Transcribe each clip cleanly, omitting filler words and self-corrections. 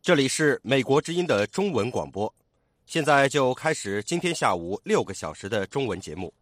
这里是美国之音的中文广播，现在就开始今天下午6个小时的中文节目。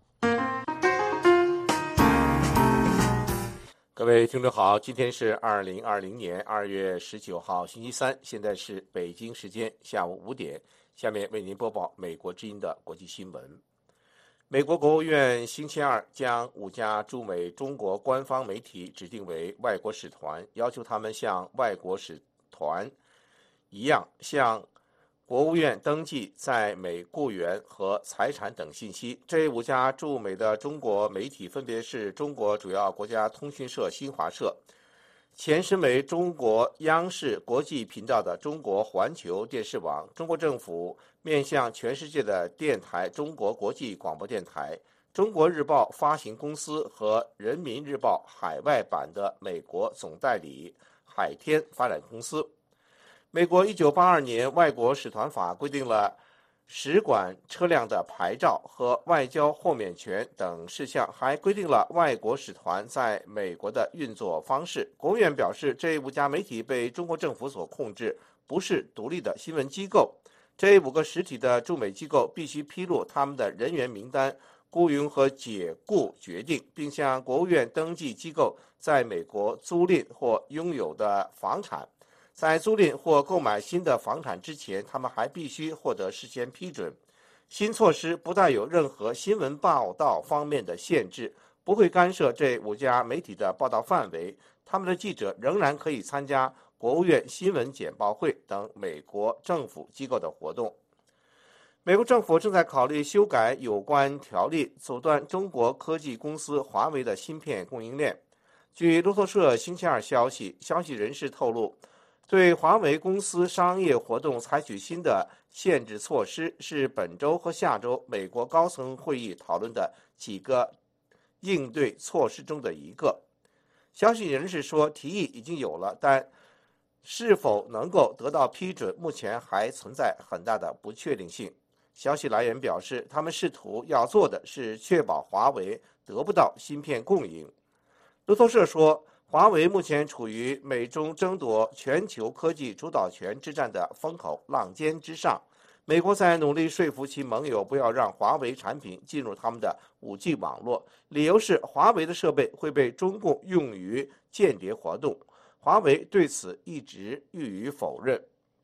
各位听众好，今天是2020年2月19号星期三，现在是北京时间下午5点，下面为您播报美国之音的国际新闻。美国国务院星期二将5家驻美中国官方媒体指定为外国使团，要求他们向外国使团一样向国务院登记在美雇员和财产等信息。这5家驻美的中国媒体分别是中国主要国家通讯社新华社、前身为中国央视国际频道的中国环球电视网、中国政府面向全世界的电台中国国际广播电台、中国日报发行公司和人民日报海外版的美国总代理海天发展公司。美国1982年外国使团法规定了使馆车辆的牌照和外交豁免权等事项，还规定了外国使团在美国的运作方式。国务院表示，这5家媒体被中国政府所控制，不是独立的新闻机构。这5个实体的驻美机构必须披露他们的人员名单、雇佣和解雇决定，并向国务院登记机构在美国租赁或拥有的房产。在租赁或购买新的房产之前，他们还必须获得事先批准。新措施不带有任何新闻报道方面的限制，不会干涉这5家媒体的报道范围。他们的记者仍然可以参加国务院新闻简报会等美国政府机构的活动。美国政府正在考虑修改有关条例，阻断中国科技公司华为的芯片供应链。据路透社星期二消息人士透露，对华为公司商业活动采取新的限制措施是本周和下周美国高层会议讨论的几个应对措施中的一个。消息人士说，提议已经有了，但是否能够得到批准，目前还存在很大的不确定性。消息来源表示，他们试图要做的是确保华为得不到芯片供应。路透社说，华为目前处于美中争夺全球科技主导权之战的风口浪尖之上。美国在努力说服其盟友不要让华为产品进入他们的5G 网络，理由是华为的设备会被中共用于间谍活动。华为对此一直予以否认。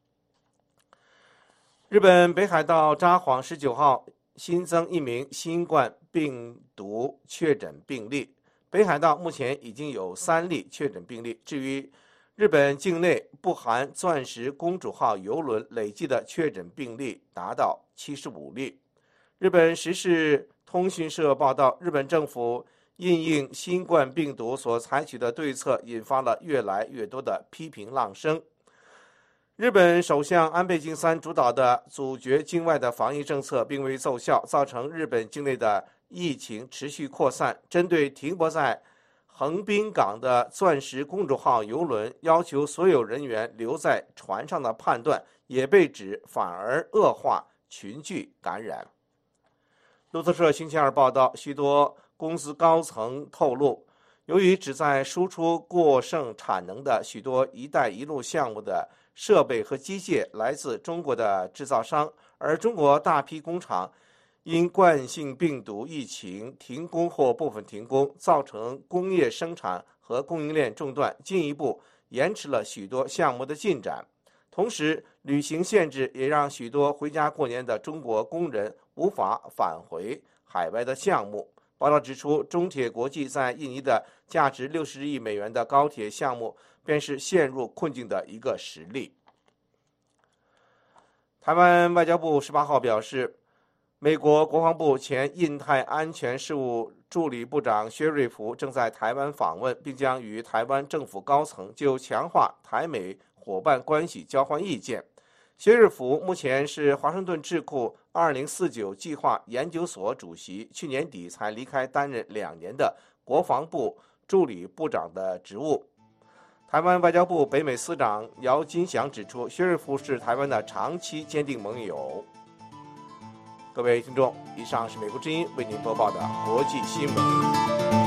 日本北海道札幌19号新增1名新冠病毒确诊病例。北海道目前已经有3例确诊病例。至于日本境内不含钻石公主号邮轮累计的确诊病例达到75例。日本时事通讯社报道，日本政府因应新冠病毒所采取的对策引发了越来越多的批评浪声。日本首相安倍晋三主导的阻绝境外的防疫政策并未奏效，造成日本境内的疫情持续扩散。针对停泊在横滨港的钻石公主号邮轮要求所有人员留在船上的判断，也被指反而恶化群聚感染。路透社星期二报道，许多公司高层透露，由于旨在输出过剩产能的许多“一带一路”项目的设备和机械来自中国的制造商，而中国大批工厂因冠性病毒疫情停工或部分停工，造成工业生产和供应链中断，进一步延迟了许多项目的进展。同时，旅行限制也让许多回家过年的中国工人无法返回海外的项目。报道指出，中铁国际在印尼的价值60亿美元的高铁项目便是陷入困境的一个实例。台湾外交部18号表示，美国国防部前印太安全事务助理部长薛瑞福正在台湾访问，并将与台湾政府高层就强化台美伙伴关系交换意见。薛瑞福目前是华盛顿智库2049计划研究所主席，去年底才离开担任2年的国防部助理部长的职务。台湾外交部北美司长姚金祥指出，薛瑞福是台湾的长期坚定盟友。各位听众，以上是美国之音为您播报的国际新闻。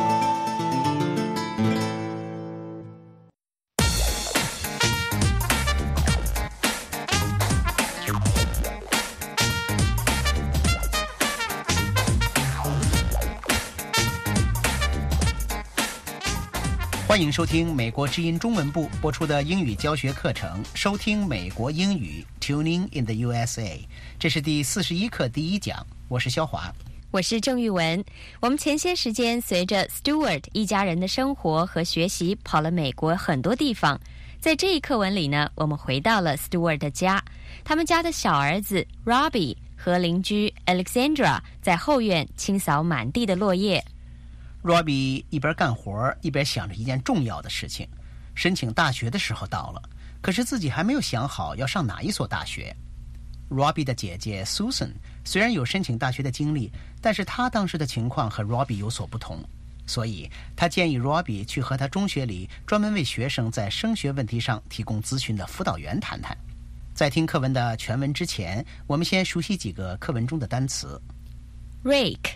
欢迎收听美国之音中文部播出的英语教学课程，收听美国英语 Tuning in the USA。 这是第41课第一讲，我是肖华， 我是郑玉文。我们前些时间随着 Stewart 一家人的生活和学习跑了美国很多地方，在这一课文里呢，我们回到了 Stewart 的家，他们家的小儿子 Robbie 和邻居 Alexandra 在后院清扫满地的落叶。 Robbie 一边干活一边想着一件重要的事情，申请大学的时候到了，可是自己还没有想好要上哪一所大学。Robbie 的姐姐 Susan 虽然有申请大学的经历，但是她当时的情况和 Robbie 有所不同，所以她建议 Robbie 去和他中学里专门为学生在升学问题上提供咨询的辅导员谈谈。在听课文的全文之前，我们先熟悉几个课文中的单词。 Rake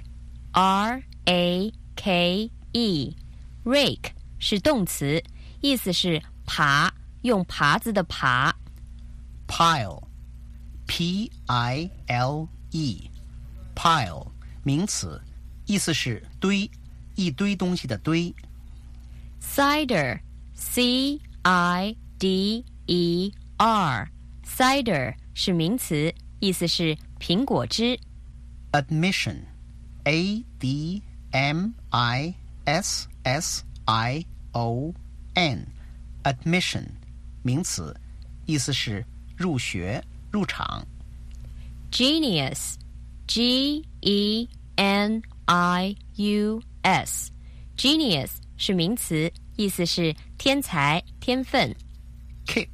R-A-K-E Rake 是动词，意思是耙，用耙子的耙。 Pile P-I-L-E Pile 名词，意思是堆，一堆东西的堆。 Cider C-I-D-E-R Cider 是名词，意思是苹果汁。 Admission A-D-M-I-S-S-I-O-N Admission 名词，意思是入学入场。 Genius G-E-N-I-U-S Genius 是名词，意思是天才天分。 Kick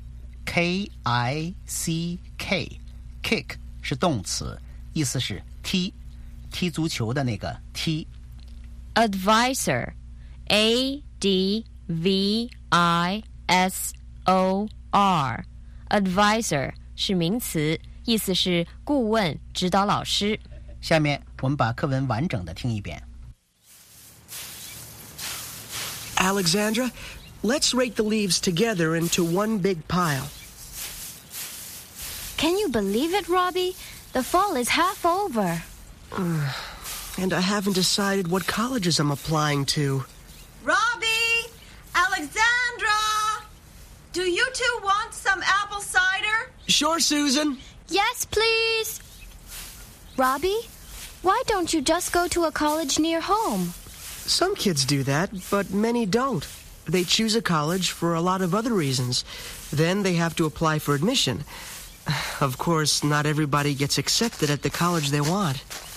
K-I-C-K Kick 是动词，意思是踢，踢足球的那个踢。 Advisor A-D-V-I-S-O-R Advisor 是名词，意思是顾问指导老师。 下面我们把课文完整的听一遍。 Alexandra, let's rake the leaves together into one big pile. Can you believe it, Robbie? The fall is half over. And I haven't decided what colleges I'm applying to. Robbie! Alexandra! Do you two want some apple cider? Sure, Susan. Yes, please. Robbie, why don't you just go to a college near home? Some kids do that, but many don't. They choose a college for a lot of other reasons. Then they have to apply for admission. Of course, not everybody gets accepted at the college they want.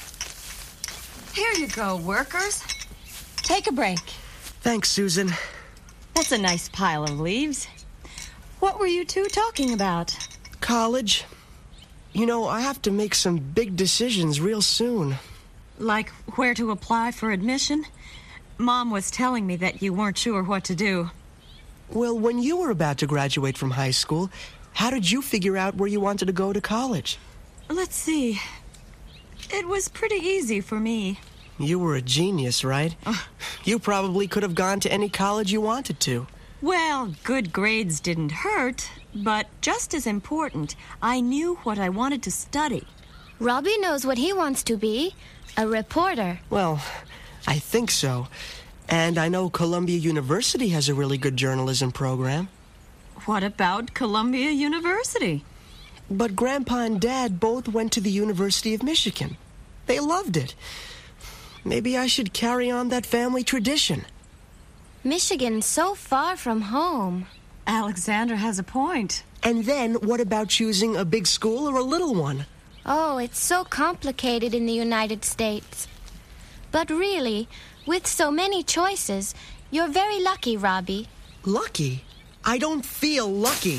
Here you go, workers. Take a break. Thanks, Susan. That's a nice pile of leaves. What were you two talking about? College. You know, I have to make some big decisions real soon. Like where to apply for admission? Mom was telling me that you weren't sure what to do. Well, when you were about to graduate from high school, how did you figure out where you wanted to go to college? Let's see. It was pretty easy for me. You were a genius, right? You probably could have gone to any college you wanted to. Well, good grades didn't hurt, but just as important, I knew what I wanted to study. Robbie knows what he wants to be, a reporter. Well, I think so. And I know Columbia University has a really good journalism program. What about Columbia University? But Grandpa and Dad both went to the University of Michigan. They loved it. Maybe I should carry on that family tradition. Michigan's so far from home. Alexandra has a point. And then what about choosing a big school or a little one? Oh, it's so complicated in the United States. But really, with so many choices, you're very lucky, Robbie. Lucky? I don't feel lucky.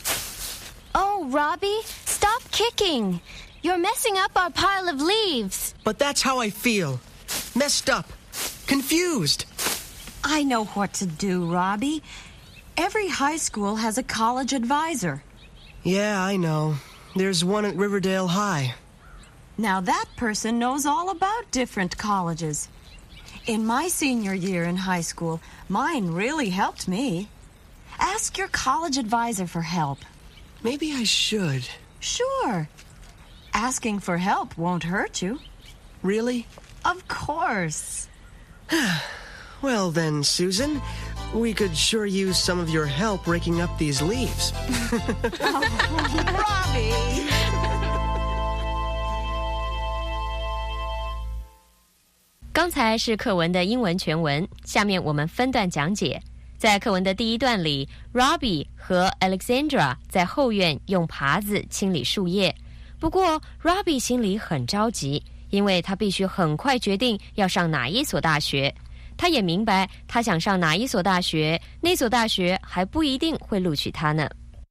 Oh, Robbie, stop kicking. You're messing up our pile of leaves. But that's how I feel. Messed up. Confused. I know what to do, Robbie. Every high school has a college advisor. Yeah, I know. There's one at Riverdale High. Now that person knows all about different colleges. In my senior year in high school, mine really helped me. Ask your college advisor for help. Maybe I should. Sure. Asking for help won't hurt you. Really? Of course. Well then, Susan, We could sure use some of your help raking up these leaves. Robbie! 刚才是课文的英文全文，下面我们分段讲解。在课文的第一段里 Robbie 和 Alexandra 在后院用耙子清理树叶，不过 Robbie 心里很着急，因为他必须很快决定要上哪一所大学。他也明白他想上哪一所大学，那所大学还不一定会录取他呢。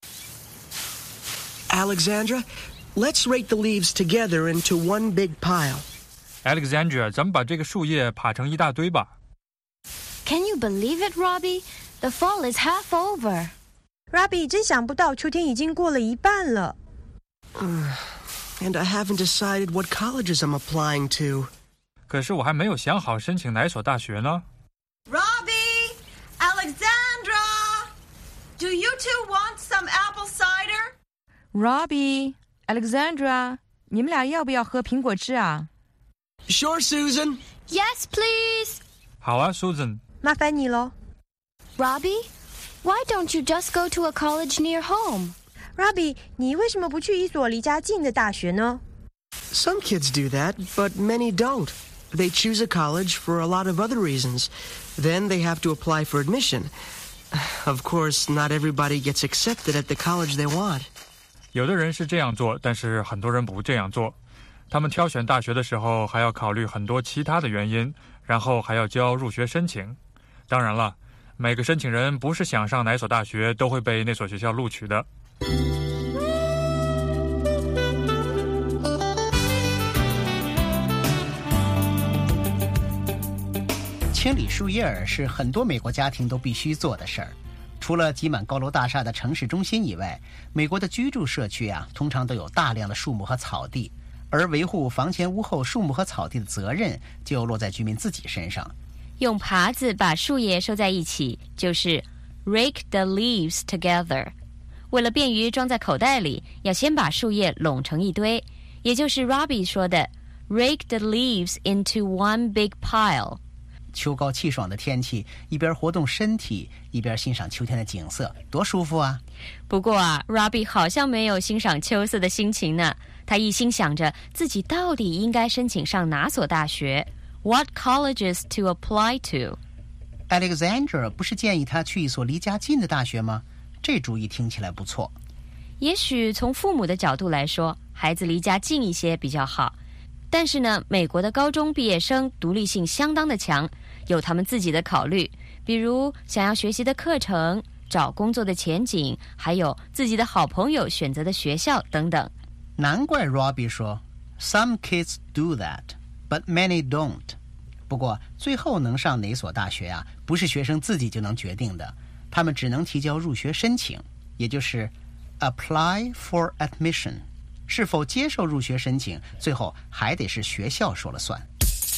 Alexandra, let's rake the leaves together into one big pile. Alexandra, 咱们把这个树叶耙成一大堆吧。 Can you believe it, Robbie? The fall is half over. Robbie, 真想不到秋天已经过了一半了。 And I haven't decided what colleges I'm applying to. 可是我还没有想好申请哪所大学呢。 Robbie! Alexandra! Do you two want some apple cider? Robbie, Alexandra, 你们俩要不要喝苹果汁啊？ Sure, Susan. Yes, please. 好啊 Susan。 麻烦你咯。 Robbie, why don't you just go to a college near home? Robbie, 你为什么不去一所离家近的大学呢？ Some kids do that, but many don't. They choose a college for a lot of other reasons. Then they have to apply for admission. Of course, not everybody gets accepted at the college they want. 有的人是这样做，但是很多人不这样做。他们挑选大学的时候还要考虑很多其他的原因，然后还要交入学申请。当然了，每个申请人不是想上哪所大学都会被那所学校录取的。 清理树叶是很多美国家庭都必须做的事儿。除了挤满高楼大厦的城市中心以外，美国的居住社区通常都有大量的树木和草地，而维护房前屋后树木和草地的责任就落在居民自己身上。 用耙子把树叶收在一起，就是 rake the leaves together。为了便于装在口袋里，要先把树叶拢成一堆，也就是 Robbie 说的 rake the leaves into one big pile。 秋高气爽的天气，一边活动身体，一边欣赏秋天的景色，多舒服啊！ 不过Robbie 好像没有欣赏秋色的心情呢。他一心想着自己到底应该申请上哪所大学 ，What colleges to apply to？ Alexandra 不是建议他去一所离家近的大学吗？这主意听起来不错。 也许从父母的角度来说，孩子离家近一些比较好。但是呢，美国的高中毕业生独立性相当的强，有他们自己的考虑，比如想要学习的课程、找工作的前景，还有自己的好朋友选择的学校等等。 难怪 Robbie 说 Some kids do that, but many don't。 不过最后能上哪所大学不是学生自己就能决定的，他们只能提交入学申请，也就是 apply for admission。是否接受入学申请，最后还得是学校说了算。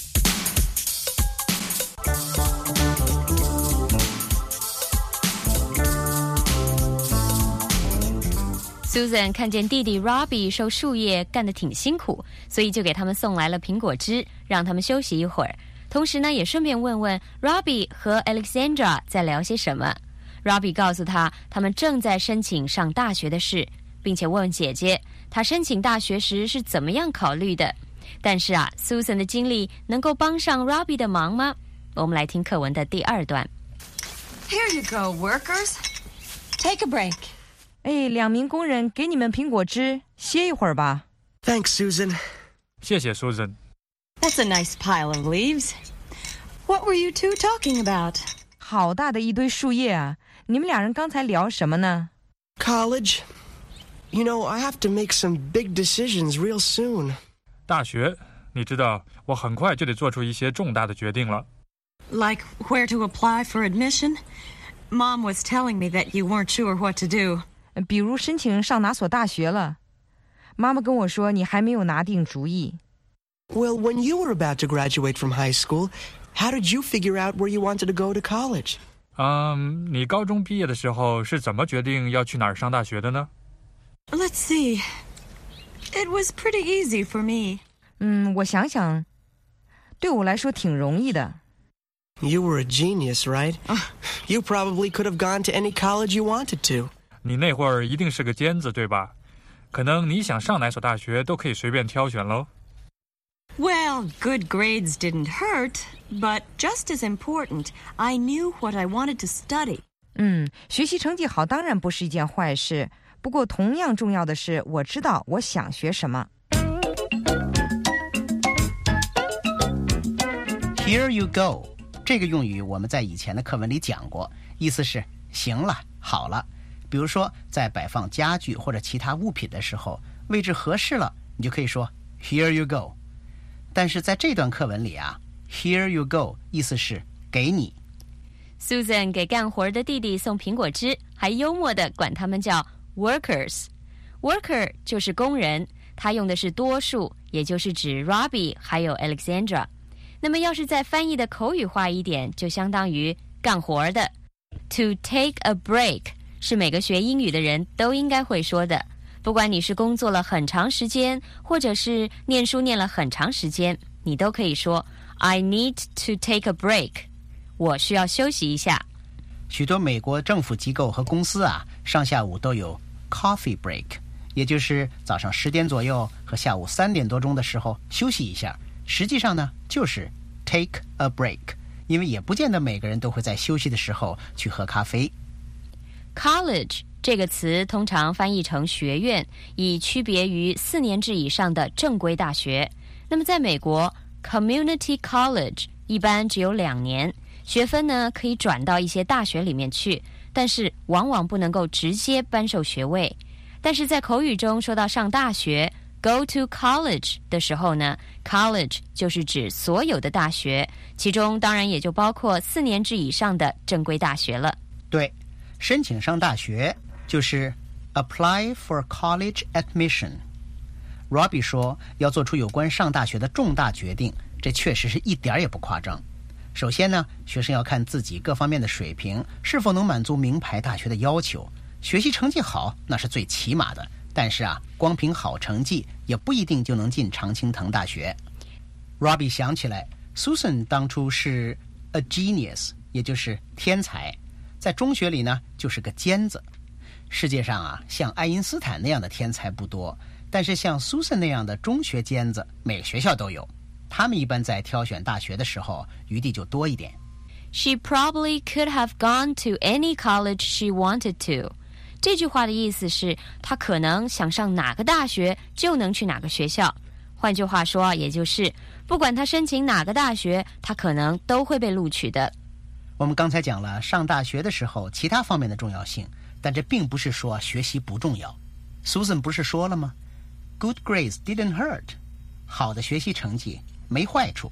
Susan 看见弟弟 Robbie 收树叶干得挺辛苦，所以就给他们送来了苹果汁，让他们休息一会儿。同时呢，也顺便问问 Robbie 和 Alexandra 在聊些什么。Robbie 告诉他们正在申请上大学的事，并且问姐姐她申请大学时是怎么样考虑的。但是Susan 的经历能够帮上 Robbie 的忙吗？我们来听课文的第二段。 Here you go, workers. Take a break. 哎，2名工人给你们苹果汁，歇一会儿吧。 Thanks, Susan. 谢谢 Susan。 That's a nice pile of leaves. What were you two talking about? 好大的一堆树叶啊！你们俩人刚才聊什么呢？ College. You know, I have to make some big decisions real soon. 大学，你知道，我很快就得做出一些重大的决定了。 Like where to apply for admission? Mom was telling me that you weren't sure what to do. 比如申请上哪所大学了。妈妈跟我说你还没有拿定主意。 Well, when you were about to graduate from high school, how did you figure out where you wanted to go to college? 你高中毕业的时候是怎么决定要去哪儿上大学的呢？ Let's see. It was pretty easy for me. 我想想，对我来说挺容易的。 You were a genius, right? You probably could have gone to any college you wanted to. 你那会儿一定是个尖子，对吧？可能你想上哪所大学都可以随便挑选喽。 Well, good grades didn't hurt, but just as important, I knew what I wanted to study. 学习成绩好当然不是一件坏事，不过同样重要的是，我知道我想学什么。 Here you go， 这个用语我们在以前的课文里讲过，意思是行了，好了。比如说，在摆放家具或者其他物品的时候，位置合适了，你就可以说 Here you go。但是在这段课文里啊 ，Here you go 意思是给你。 Susan 给干活的弟弟送苹果汁，还幽默地管他们叫 workers。Worker 就是工人，他用的是多数，也就是指 Robbie 还有 Alexandra。那么要是再翻译的口语化一点，就相当于干活的。To take a break 是每个学英语的人都应该会说的，不管你是工作了很长时间，或者是念书念了很长时间，你都可以说 I need to take a break， 我需要休息一下。 许多美国政府机构和公司啊，上下午都有 coffee break， 也就是早上10点左右和下午3点多钟的时候休息一下，实际上呢就是 take a break， 因为也不见得每个人都会在休息的时候去喝咖啡。 College 这个词通常翻译成学院，以区别于4年制以上的正规大学。那么在美国 Community College 一般只有2年，学分呢可以转到一些大学里面去，但是往往不能够直接颁授学位。但是在口语中说到上大学 Go to college 的时候呢， College 就是指所有的大学，其中当然也就包括4年制以上的正规大学了。 对，申请上大学就是 apply for college admission。 Robbie 说要做出有关上大学的重大决定，这确实是一点也不夸张。首先呢，学生要看自己各方面的水平是否能满足名牌大学的要求，学习成绩好那是最起码的，但是啊，光凭好成绩也不一定就能进常青藤大学。 Robbie 想起来 Susan 当初是 a genius， 也就是天才，在中学里呢就是个尖子。世界上啊，像爱因斯坦那样的天才不多，但是像 Susan 那样的中学尖子每个学校都有，他们一般在挑选大学的时候余地就多一点。 She probably could have gone to any college she wanted to。 这句话的意思是她可能想上哪个大学就能去哪个学校，换句话说，也就是不管她申请哪个大学，她可能都会被录取的。 我们刚才讲了上大学的时候其他方面的重要性，但这并不是说学习不重要。 Susan 不是说了吗？ Good grades didn't hurt， 好的学习成绩没坏处。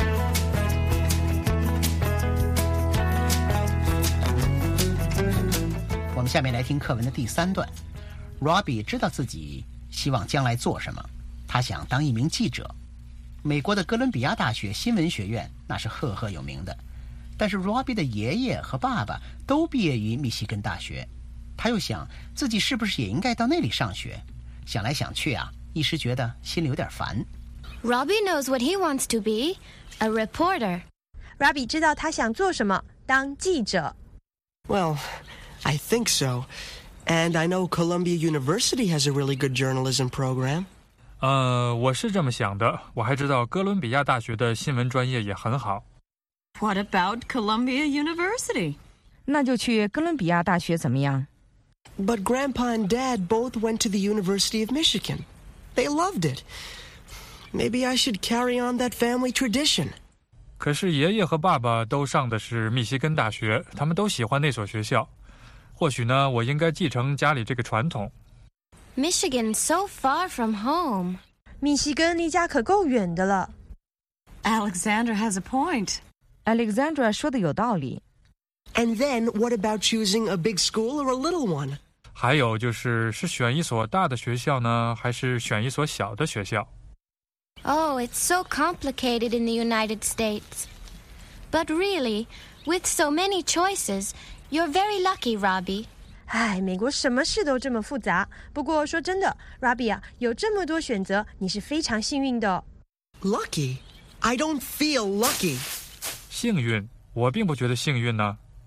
我们下面来听课文的第3段。 Robbie 知道自己希望将来做什么，他想当一名记者。美国的哥伦比亚大学新闻学院那是赫赫有名的，但是 Robbie 的爷爷和爸爸都毕业于密西根大学，他又想自己是不是也应该到那里上学，想来想去啊，一时觉得心里有点烦。 Robbie knows what he wants to be, a reporter. Robbie 知道他想做什么，当记者。 Well, I think so. And I know Columbia University has a really good journalism program. 我是这么想的，我还知道哥伦比亚大学的新闻专业也很好。 What about Columbia University? 那就去哥伦比亚大学怎么样？ But Grandpa and Dad both went to the University of Michigan. They loved it. Maybe I should carry on that family tradition. 可是爷爷和爸爸都上的是密西根大学，他们都喜欢那所学校。或许呢，我应该继承家里这个传统。 Michigan's so far from home. 密西根离家可够远的了。 Alexandra has a point. Alexandra 说的有道理。 And then what about choosing a big school or a little one? 还有就是选一所大的学校呢，还是选一所小的学校？ Oh, it's so complicated in the United States. But really, with so many choices, you're very lucky, Robbie. 唉，美国什么事都这么复杂。不过说真的 ，Robbie 啊，有这么多选择，你是非常幸运的。 Lucky? I don't feel lucky. 幸运？我并不觉得幸运呢。 Oh,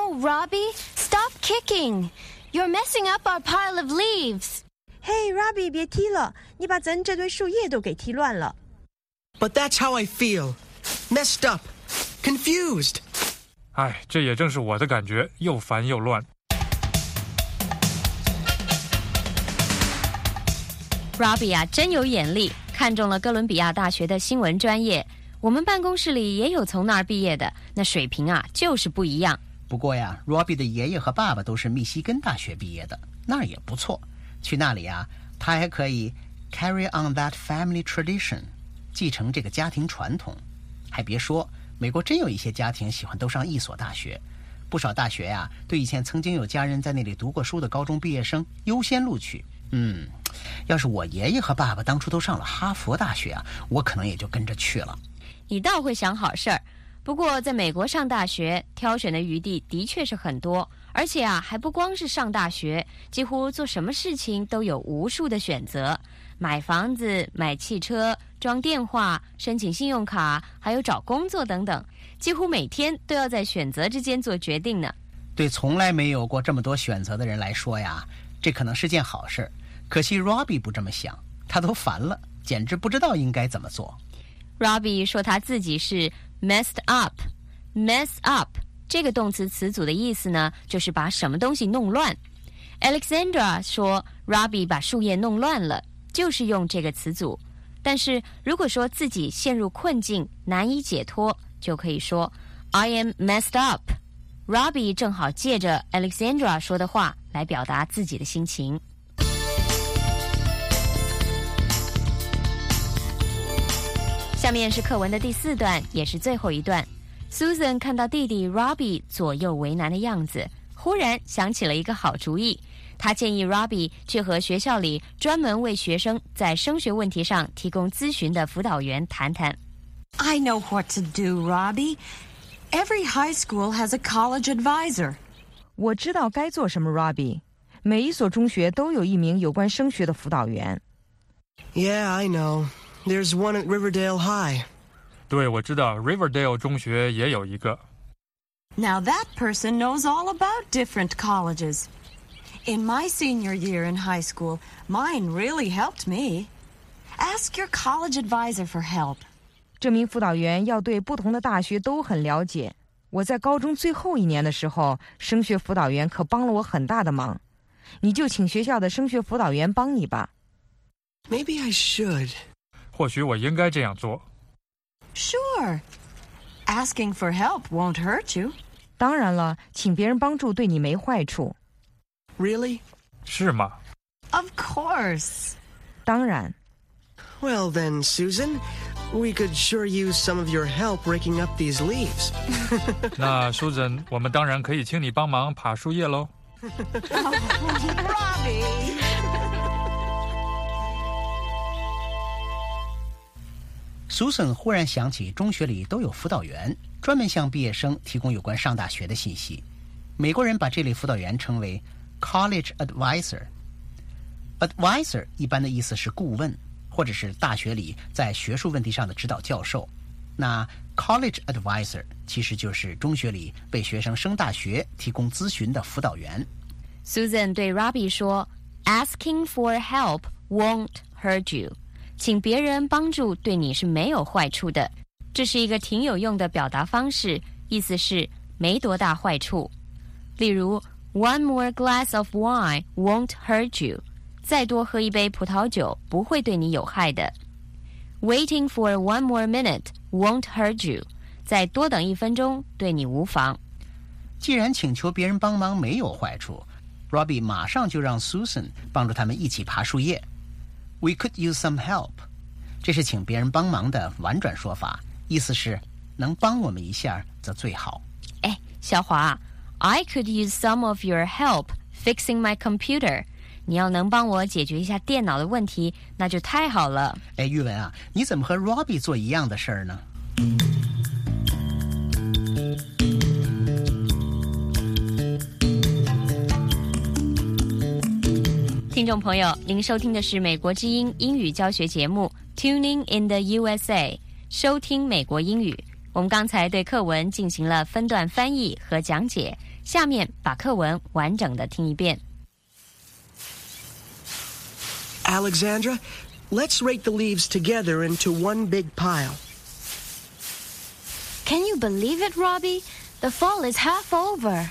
No, Robbie, stop kicking. You're messing up our pile of leaves. Hey, Robbie, 别踢了，你把咱这堆树叶都给踢乱了。 But that's how I feel. Messed up. Confused. 哎，这也正是我的感觉，又烦又乱。 Robbie 啊，真有眼力，看中了哥伦比亚大学的新闻专业。我们办公室里也有从那儿毕业的，那水平啊就是不一样。 不过呀 ，Robbie 的爷爷和爸爸都是密西根大学毕业的，那儿也不错。去那里啊，他还可以 carry on that family tradition， 继承这个家庭传统。还别说，美国真有一些家庭喜欢都上一所大学，不少大学呀，对以前曾经有家人在那里读过书的高中毕业生优先录取。要是我爷爷和爸爸当初都上了哈佛大学啊，我可能也就跟着去了。 你倒会想好事儿，不过在美国上大学，挑选的余地的确是很多，而且啊，还不光是上大学，几乎做什么事情都有无数的选择，买房子、买汽车、装电话、申请信用卡，还有找工作等等，几乎每天都要在选择之间做决定呢。 对从来没有过这么多选择的人来说呀，这可能是件好事。可惜 Robbie 不这么想，他都烦了，简直不知道应该怎么做。 Robbie 说他自己是 messed up。mess up 这个动词词组的意思呢，就是把什么东西弄乱。Alexandra 说 Robbie 把树叶弄乱了，就是用这个词组。但是如果说自己陷入困境，难以解脱，就可以说 I am messed up。Robbie 正好借着 Alexandra 说的话来表达自己的心情。下面是课文的第4段，也是最后一段。Susan 看到弟弟 Robbie 左右为难的样子，忽然想起了一个好主意。他建议 Robbie 去和学校里专门为学生在升学问题上提供咨询的辅导员谈谈。 I know what to do, Robbie. Every high school has a college advisor. 我知道该做什么 Robbie。每一所中学都有一名有关升学的辅导员。 Yeah, I know.There's one at Riverdale High. 对，我知道 Riverdale 中学也有一个。 Now that person knows all about different colleges. In my senior year in high school, mine really helped me. Ask your college advisor for help. 这名辅导员要对不同的大学都很了解。我在高中最后1年的时候，升学辅导员可帮了我很大的忙。你就请学校的升学辅导员帮你吧。 Maybe I should. 或许我应该这样做。 Sure. Asking for help won't hurt you. 当然了，请别人帮助对你没坏处。 Really? 是吗？ Of course. 当然。 Well then, Susan, we could sure use some of your help raking up these leaves. 那 Susan， 我们当然可以请你帮忙爬树叶喽。 Robbie. Susan 忽然想起中学里都有辅导员，专门向毕业生提供有关上大学的信息。美国人把这类辅导员称为 college advisor。advisor 一般的意思是顾问，或者是大学里在学术问题上的指导教授。那 college advisor 其实就是中学里为学生升大学提供咨询的辅导员。 Susan 对 Robbie 说 Asking for help won't hurt you。请别人帮助对你是没有坏处的，这是一个挺有用的表达方式，意思是没多大坏处。例如 One more glass of wine won't hurt you， 再多喝一杯葡萄酒不会对你有害的。Waiting for one more minute won't hurt you， 再多等1分钟对你无妨。 既然请求别人帮忙没有坏处， Robbie 马上就让 Susan 帮助他们一起爬树叶。We could use some help， 这是请别人帮忙的婉转说法，意思是能帮我们一下则最好。 哎，小华 I could use some of your help fixing my computer。 你要能帮我解决一下电脑的问题，那就太好了。 哎，玉文啊，你怎么和 Robbie 做一样的事儿呢？ 听众朋友，您收听的是美国之音英语教学节目 Tuning in the USA， 收听美国英语。我们刚才对课文进行了分段翻译和讲解， 下面把课文完整的听一遍。 Alexandra, let's rake the leaves together into one big pile. Can you believe it, Robbie? The fall is half over.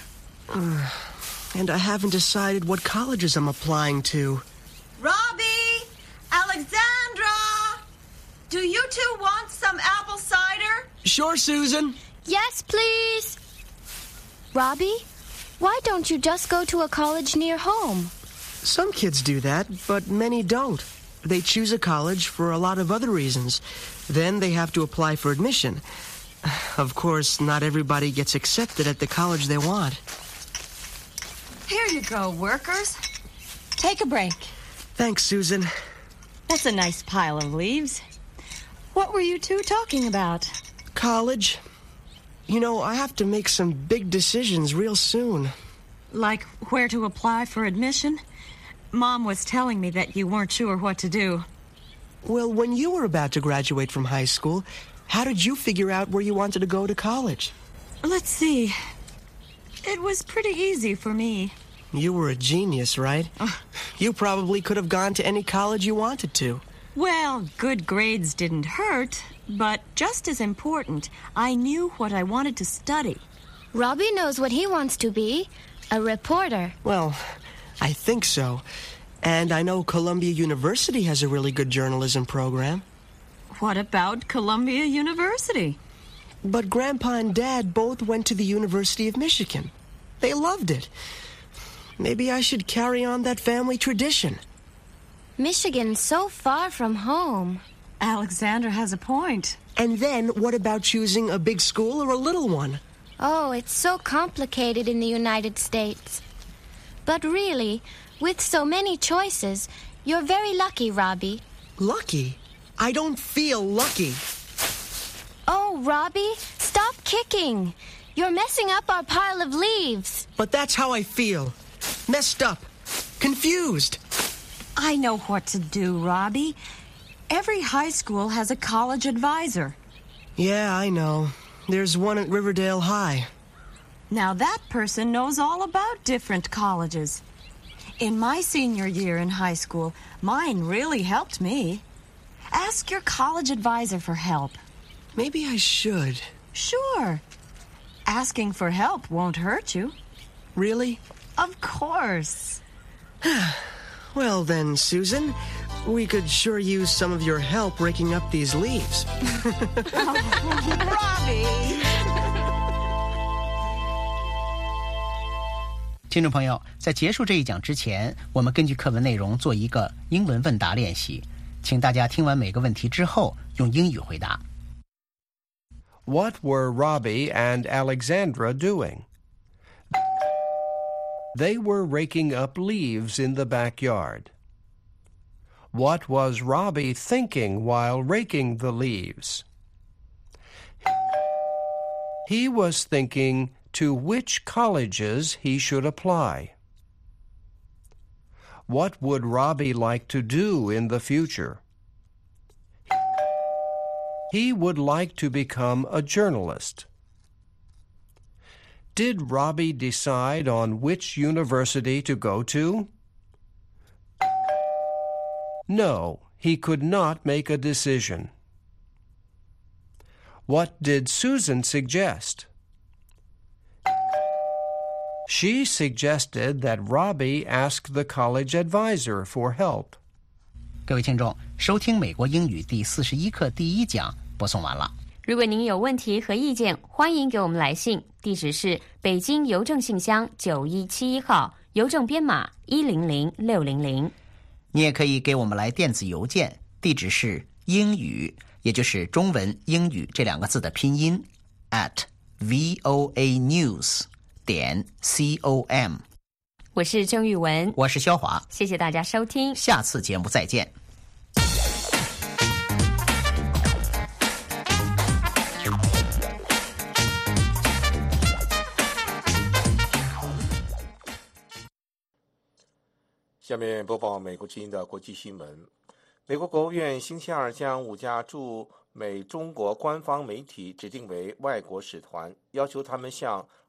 And I haven't decided what colleges I'm applying to. Robbie! Alexandra! Do you two want some apple cider? Sure, Susan. Yes, please. Robbie, why don't you just go to a college near home? Some kids do that, but many don't. They choose a college for a lot of other reasons. Then they have to apply for admission. Of course, not everybody gets accepted at the college they want. Here you go, workers. Take a break. Thanks, Susan. That's a nice pile of leaves. What were you two talking about? College. You know, I have to make some big decisions real soon. Like where to apply for admission? Mom was telling me that you weren't sure what to do. Well, when you were about to graduate from high school, how did you figure out where you wanted to go to college? Let's see. It was pretty easy for me. You were a genius, right? You probably could have gone to any college you wanted to. Well, good grades didn't hurt, but just as important, I knew what I wanted to study. Robbie knows what he wants to be. A reporter. Well, I think so. And I know Columbia University has a really good journalism program. What about Columbia University? But Grandpa and Dad both went to the University of Michigan. They loved it. Maybe I should carry on that family tradition. Michigan's so far from home. Alexandra has a point. And then what about choosing a big school or a little one? Oh, it's so complicated in the United States. But really, with so many choices, you're very lucky, Robbie. Lucky? I don't feel lucky. Oh, Robbie, stop kicking. You're messing up our pile of leaves. But that's how I feel. Messed up. Confused. I know what to do, Robbie. Every high school has a college advisor. Yeah, I know. There's one at Riverdale High. Now that person knows all about different colleges. In my senior year in high school, mine really helped me. Ask your college advisor for help. Maybe I should. Sure. Asking for help won't hurt you. Really? Of course. Well then, Susan, we could sure use some of your help raking up these leaves. Robbie! 听众朋友，在结束这一讲之前，我们根据课文内容做一个英文问答练习，请大家听完每个问题之后用英语回答。 What were Robbie and Alexandra doing? They were raking up leaves in the backyard. What was Robbie thinking while raking the leaves? He was thinking to which colleges he should apply. What would Robbie like to do in the future? He would like to become a journalist. Did Robbie decide on which university to go to? No, he could not make a decision. What did Susan suggest? She suggested that Robbie ask the college advisor for help. 各位听众，收听美国英语第41课第1讲播送完了。 如果您有问题和意见，欢迎给我们来信，地址是北京邮政信箱9171号，邮政编码100600。 你也可以给我们来电子邮件，地址是英语，也就是中文英语这2个字的拼音 @voanews.com。 我是郑玉文， 我是肖华， 谢谢大家收听， 下次节目再见。 下面播报美国之音的国际新闻。美国国务院星期二将5家驻美中国官方媒体指定为外国使团，要求他们向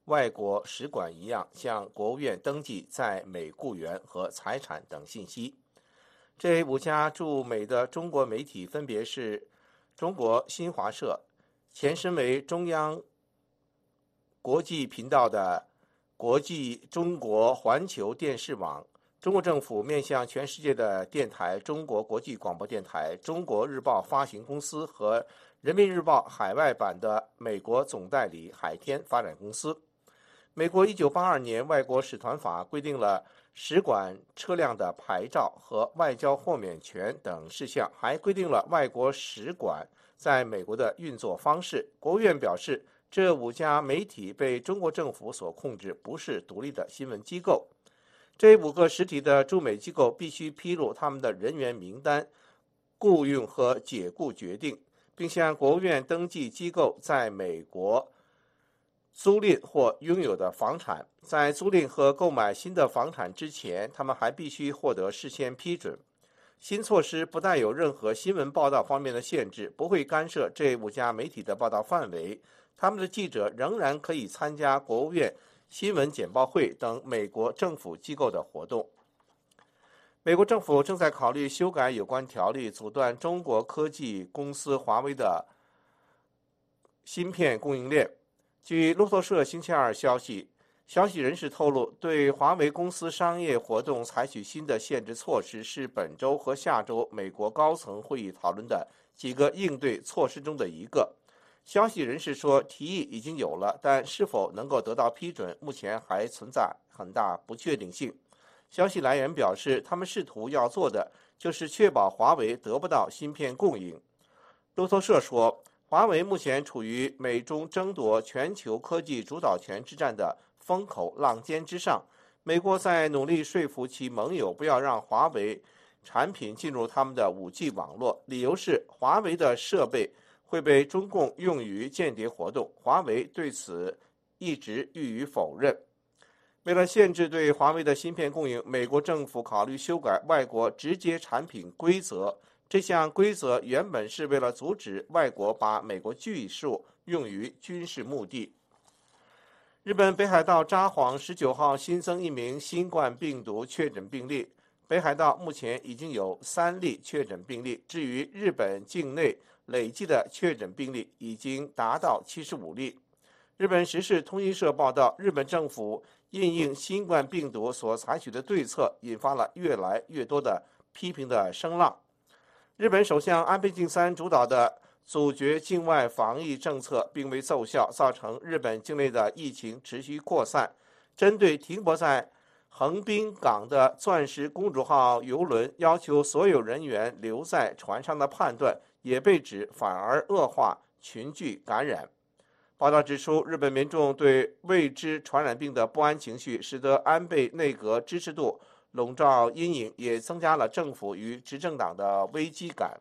外国使馆一样向国务院登记在美雇员和财产等信息。这5家驻美的中国媒体分别是中国新华社，前身为中央国际频道的国际中国环球电视网，中国政府面向全世界的电台中国国际广播电台、中国日报发行公司和人民日报海外版的美国总代理海天发展公司。美国1982年外国使团法规定了使馆车辆的牌照和外交豁免权等事项，还规定了外国使馆在美国的运作方式。国务院表示，这5家媒体被中国政府所控制，不是独立的新闻机构。这5个实体的驻美机构必须披露他们的人员名单、雇用和解雇决定，并向国务院登记机构在美国租赁或拥有的房产。在租赁和购买新的房产之前，他们还必须获得事先批准。新措施不带有任何新闻报道方面的限制，不会干涉这5家媒体的报道范围。他们的记者仍然可以参加国务院新闻简报会等美国政府机构的活动。美国政府正在考虑修改有关条例，阻断中国科技公司华为的芯片供应链。据路透社星期二消息人士透露，对华为公司商业活动采取新的限制措施是本周和下周美国高层会议讨论的几个应对措施中的一个。消息人士说，提议已经有了，但是否能够得到批准，目前还存在很大不确定性。消息来源表示，他们试图要做的就是确保华为得不到芯片供应。路透社说，华为目前处于美中争夺全球科技主导权之战的风口浪尖之上。美国在努力说服其盟友不要让华为产品进入他们的5G 网络，理由是华为的设备会被中共用于间谍活动。华为对此一直予以否认。为了限制对华为的芯片供应，美国政府考虑修改外国直接产品规则。这项规则原本是为了阻止外国把美国技术用于军事目的。日本北海道札幌19号新增1名新冠病毒确诊病例，北海道目前已经有3例确诊病例。至于日本境内累计的确诊病例已经达到75例。日本时事通讯社报道，日本政府因应新冠病毒所采取的对策，引发了越来越多的批评的声浪。日本首相安倍晋三主导的阻绝境外防疫政策并未奏效，造成日本境内的疫情持续扩散。针对停泊在横滨港的钻石公主号邮轮要求所有人员留在船上的判断，也被指反而恶化群聚感染。报道指出，日本民众对未知传染病的不安情绪，使得安倍内阁支持度笼罩阴影，也增加了政府与执政党的危机感。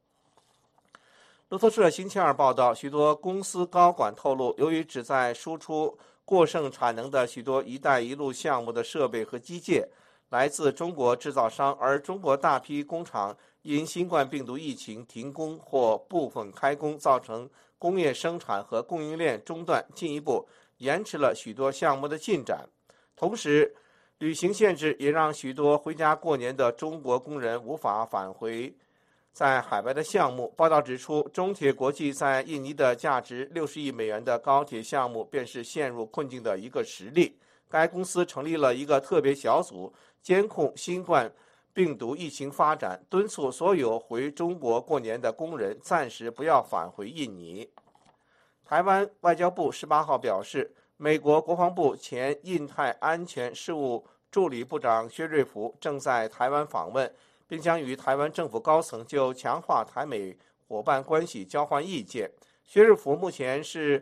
路透社星期二报道，许多公司高管透露，由于旨在输出过剩产能的许多“一带一路”项目的设备和机械来自中国制造商，而中国大批工厂因新冠病毒疫情停工或部分开工，造成工业生产和供应链中断，进一步延迟了许多项目的进展。同时，旅行限制也让许多回家过年的中国工人无法返回在海外的项目。报道指出，中铁国际在印尼的价值60亿美元的高铁项目便是陷入困境的一个实例。该公司成立了一个特别小组，监控新冠病毒疫情发展，敦促所有回中国过年的工人暂时不要返回印尼。台湾外交部18号表示，美国国防部前印太安全事务助理部长薛瑞福正在台湾访问，并将与台湾政府高层就强化台美伙伴关系交换意见。薛瑞福目前是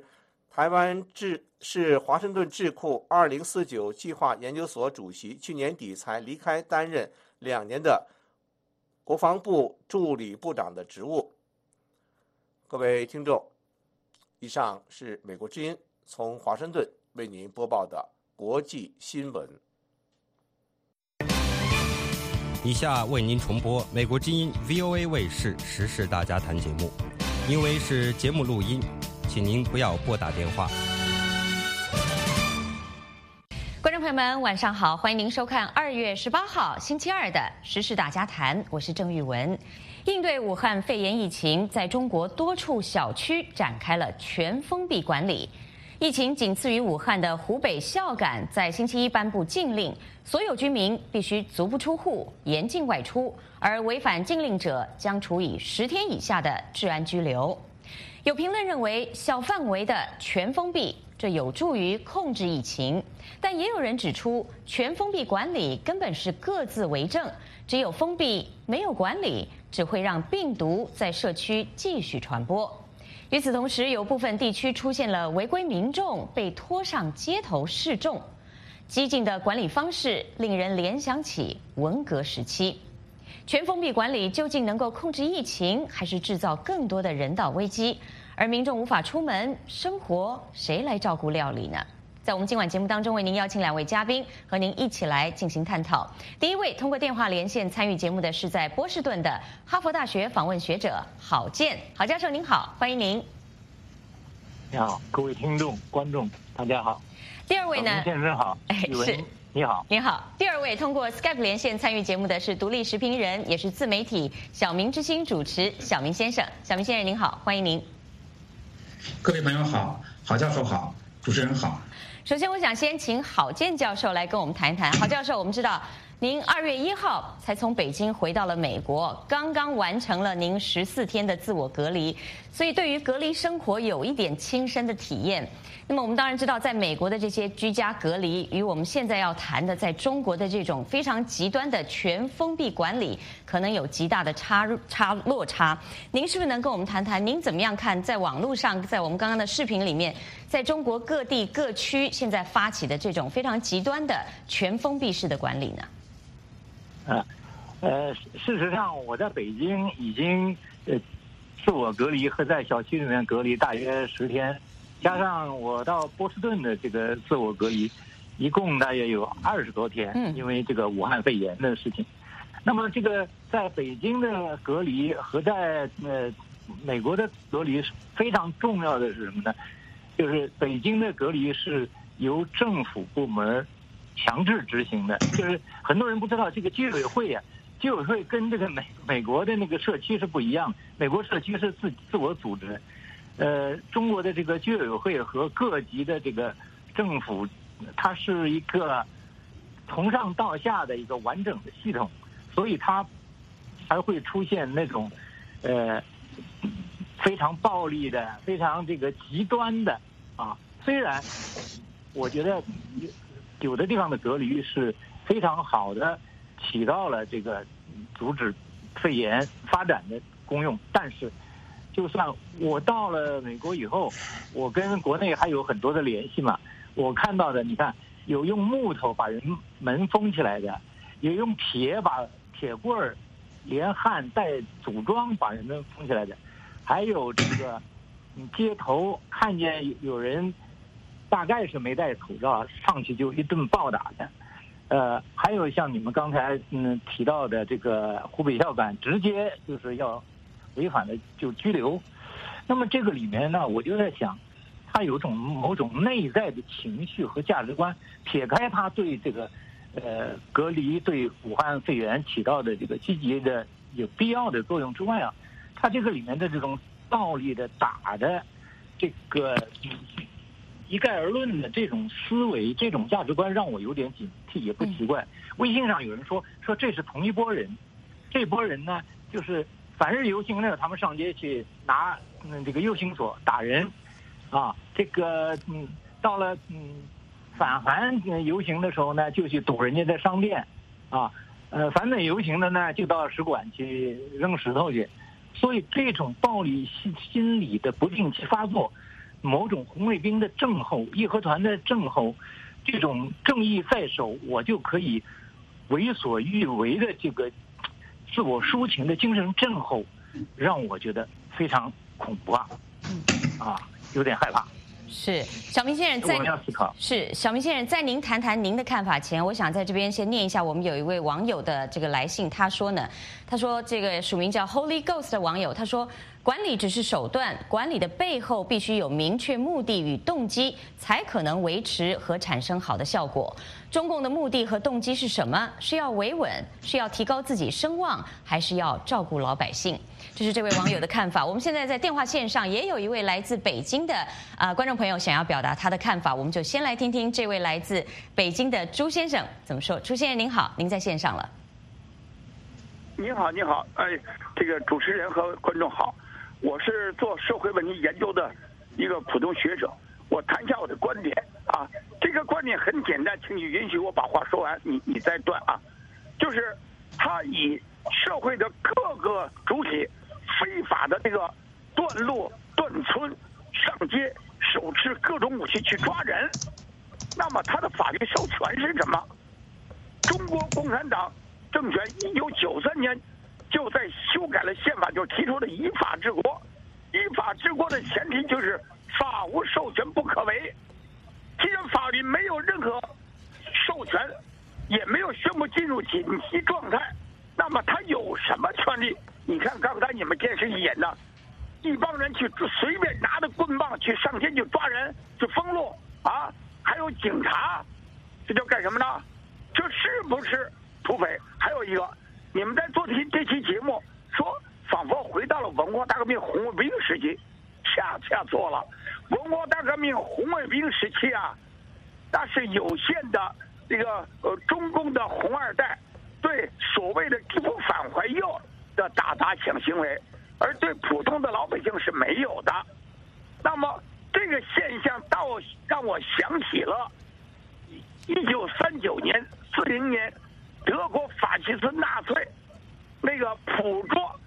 华盛顿智库2049计划研究所主席，去年底才离开担任2年的国防部助理部长的职务。各位听众，以上是美国之音从华盛顿为您播报的国际新闻。 以下为您重播美国之音 VOA 卫视时事大家谈节目，因为是节目录音，请您不要拨打电话。 友们，晚上好，欢迎您收看2月18号星期二的时事大家谈，我是郑玉文。应对武汉肺炎疫情，在中国多处小区展开了全封闭管理。疫情仅次于武汉的湖北孝感在星期一颁布禁令，所有居民必须足不出户，严禁外出，而违反禁令者将处以10天以下的治安拘留。有评论认为，小范围的全封闭这有助于控制疫情，但也有人指出，全封闭管理根本是各自为政，只有封闭没有管理，只会让病毒在社区继续传播。与此同时，有部分地区出现了违规民众被拖上街头示众，激进的管理方式令人联想起文革时期。全封闭管理究竟能够控制疫情，还是制造更多的人道危机？而民众无法出门，生活谁来照顾料理呢？在我们今晚节目当中，为您邀请2位嘉宾，和您一起来进行探讨。第一位通过电话连线参与节目的是在波士顿的哈佛大学访问学者郝建。郝教授您好，欢迎您。 你好，各位听众观众大家好。 第二位呢？ 先生好， 是你好。 您好。第二位通过 Skype 连线参与节目的是独立时评人，也是自媒体小明之星主持小明先生。小明先生您好，欢迎您。 各位朋友好，郝教授好，主持人好。 首先，我想先请郝建教授来跟我们谈一谈。郝教授，我们知道您2月1号才从北京回到了美国，刚刚完成了您14天的自我隔离，所以对于隔离生活有一点亲身的体验。那么我们当然知道，在美国的这些居家隔离，与我们现在要谈的在中国的这种非常极端的全封闭管理，可能有极大的落差。您是不是能跟我们谈谈，您怎么样看在网络上，在我们刚刚的视频里面，在中国各地各区现在发起的这种非常极端的全封闭式的管理呢？ 事实上，我在北京已经自我隔离和在小区里面隔离大约10天。加上我到波士顿的这个自我隔离，一共大约有20多天，因为这个武汉肺炎的事情。那么这个在北京的隔离和在美国的隔离非常重要的是什么呢？就是北京的隔离是由政府部门强制执行的，就是很多人不知道这个居委会啊，居委会跟这个美国的那个社区是不一样，美国社区是自我组织。中国的这个居委会和各级的这个政府，它是一个从上到下的一个完整的系统，所以它才会出现那种非常暴力的、非常这个极端的啊。虽然我觉得有的地方的隔离是非常好的，起到了这个阻止肺炎发展的功用，但是就算我到了美国以后，我跟国内还有很多的联系嘛。我看到的，你看有用木头把人门封起来的，有用把铁棍儿连焊带组装把人们封起来的，还有这个街头看见有人大概是没戴口罩，上去就一顿暴打的。还有像你们刚才提到的这个湖北孝感，直接就是要违反的就拘留。那么这个里面呢，我就在想，他有某种内在的情绪和价值观，撇开他对这个隔离对武汉肺炎起到的这个积极的有必要的作用之外啊，他这个里面的这种暴力的打的这个一概而论的这种思维、这种价值观让我有点警惕，也不奇怪。微信上有人说这是同一拨人，这拨人呢就是反日游行呢，他们上街去拿这个游行锁打人，啊，这个到了反韩游行的时候呢，就去堵人家的商店，啊，反美游行的呢，就到使馆去扔石头去。所以这种暴力心理的不定期发作，某种红卫兵的症候、义和团的症候，这种正义在手，我就可以为所欲为的这个自我抒情的精神症候，让我觉得非常恐怖啊，有点害怕。 是小明先生小明先生，在您谈谈您的看法前，我想在这边先念一下我们有一位网友的这个来信。他说这个署名叫 Holy Ghost 的网友，他说管理只是手段，管理的背后必须有明确目的与动机，才可能维持和产生好的效果。中共的目的和动机是什么？是要维稳，是要提高自己声望，还是要照顾老百姓？这是这位网友的看法。我们现在在电话线上也有一位来自北京的观众朋友想要表达他的看法，我们就先来听听这位来自北京的朱先生怎么说。朱先生您好，您在线上了。 你好，你好，这个主持人和观众好，我是做社会问题研究的一个普通学者，我谈一下我的观点啊。这个观点很简单，请你允许我把话说完，你再断啊。就是他以社会的各个主体非法的这个断路断村上街手持各种武器去抓人，那么他的法律授权是什么？中国共产党政权1993年就在修改了宪法，就提出了依法治国。依法治国的前提就是法无授权不可为。既然法律没有任何授权，也没有宣布进入紧急状态，那么他有什么权利？你看刚才你们电视演的，一帮人去随便拿着棍棒去上街去抓人，去封路啊，还有警察，这叫干什么呢？这是不是土匪？还有一个，你们在做这期节目说仿佛回到了文化大革命红卫兵时期，恰恰错了。文化大革命红卫兵时期啊，那是有限的这个中共的红二代对所谓的地富反怀右的打抢行为，而对普通的老百姓是没有的。那么这个现象让我想起了1939年、40年德国法西斯纳粹那个捕抓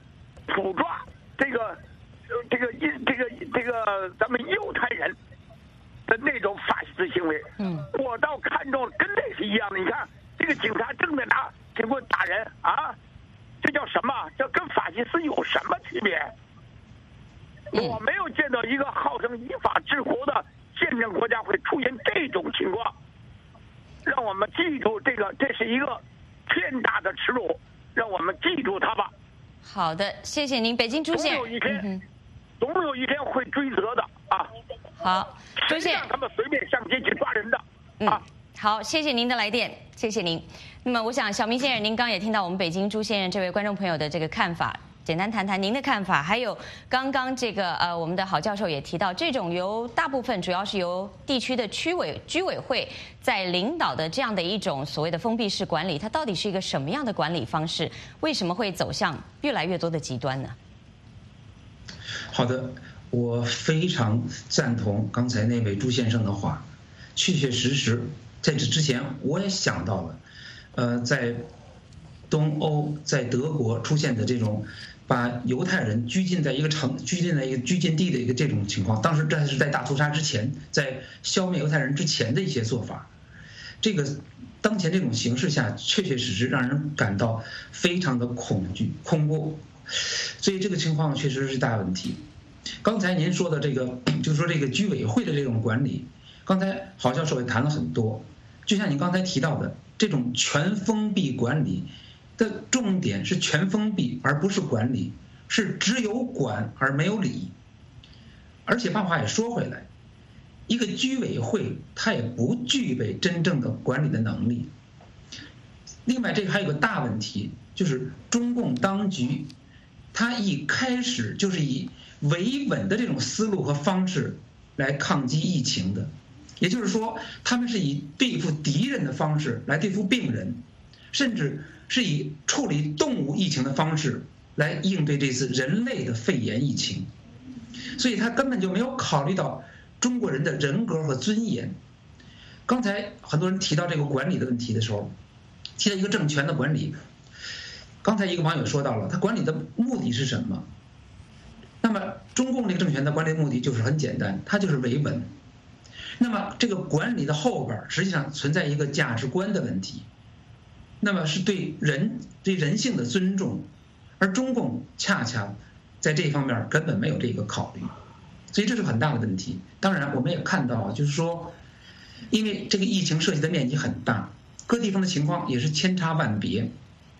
这个咱们犹太人的那种法西斯行为，我倒看中跟那是一样的。你看这个警察正在拿警棍打人啊，这叫什么？这跟法西斯有什么区别？我没有见到一个号称依法治国的宪政国家会出现这种情况。让我们记住这是一个天大的耻辱，让我们记住它吧。 好的，谢谢您，北京朱先生。 总有一天会追责的啊！ 好，朱先生， 让他们随便上街去抓人的啊！ 好，谢谢您的来电，谢谢您。那么，我想小明先生，您刚也听到我们北京朱先生这位观众朋友的这个看法，简单谈谈您的看法。还有刚刚这个我们的郝教授也提到，这种大部分主要是由地区的居委会在领导的这样的一种所谓的封闭式管理，它到底是一个什么样的管理方式？为什么会走向越来越多的极端呢？ 好的，我非常赞同刚才那位朱先生的话，确确实实，在这之前我也想到了，在东欧，在德国出现的这种把犹太人拘禁在一个拘禁地的一个这种情况，当时这是在大屠杀之前，在消灭犹太人之前的一些做法，这个当前这种形势下，确确实实让人感到非常的恐惧、恐怖。所以这个情况确实是大问题。刚才您说的这个，就是说这个居委会的这种管理，刚才郝教授也谈了很多。就像您刚才提到的，这种全封闭管理的重点是全封闭，而不是管理，是只有管而没有理。而且把话也说回来，一个居委会它也不具备真正的管理的能力。另外，这个还有个大问题，就是中共当局他一开始就是以维稳的这种思路和方式来抗击疫情的，也就是说，他们是以对付敌人的方式来对付病人，甚至是以处理动物疫情的方式来应对这次人类的肺炎疫情，所以他根本就没有考虑到中国人的人格和尊严。刚才很多人提到这个管理的问题的时候，提到一个政权的管理，刚才一个网友说到了，他管理的目的是什么？那么中共这个政权的管理目的就是很简单，它就是维稳。那么这个管理的后边实际上存在一个价值观的问题，那么是对人性的尊重，而中共恰恰在这方面根本没有这个考虑，所以这是很大的问题。当然我们也看到，就是说因为这个疫情涉及的面积很大，各地方的情况也是千差万别，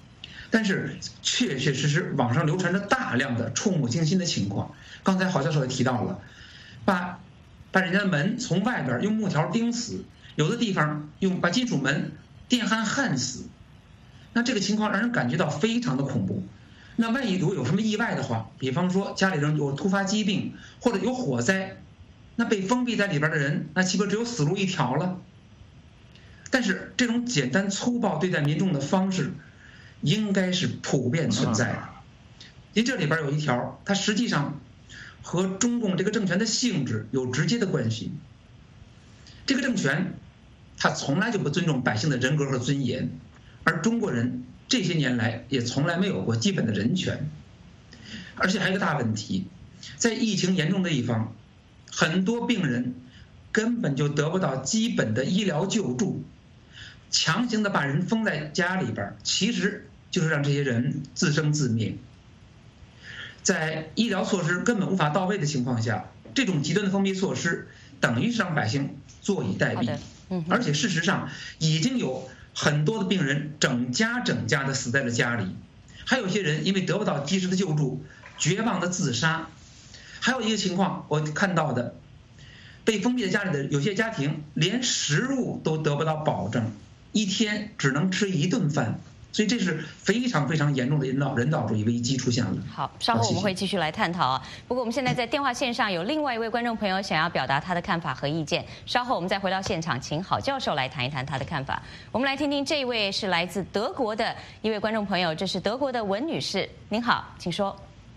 但是确确实实网上流传着大量的触目惊心的情况。刚才郝教授也提到了，把人家的门从外边用木条钉死，有的地方把金属门电焊焊死，那这个情况让人感觉到非常的恐怖。那万一如果有什么意外的话，比方说家里人有突发疾病或者有火灾，那被封闭在里边的人，那岂不只有死路一条了？但是这种简单粗暴对待民众的方式应该是普遍存在的。因为这里边有一条，它实际上和中共这个政权的性质有直接的关系。这个政权它从来就不尊重百姓的人格和尊严，而中国人这些年来也从来没有过基本的人权。而且还有一个大问题，在疫情严重的地方，很多病人根本就得不到基本的医疗救助，强行的把人封在家里边，其实就是让这些人自生自灭。在医疗措施根本无法到位的情况下，这种极端的封闭措施等于是让百姓坐以待毙。而且事实上已经有很多的病人整家的死在了家里，还有些人因为得不到及时的救助，绝望的自杀。还有一个情况我看到的，被封闭在家里的有些家庭连食物都得不到保证，一天只能吃1顿饭，所以这是非常非常严重的人道主义危机出现了。 好，稍后我们会继续来探讨啊。不过我们现在在电话线上有另外一位观众朋友想要表达他的看法和意见，稍后我们再回到现场，请郝教授来谈一谈他的看法。我们来听听这一位是来自德国的一位观众朋友，这是德国的文女士。您好，请说。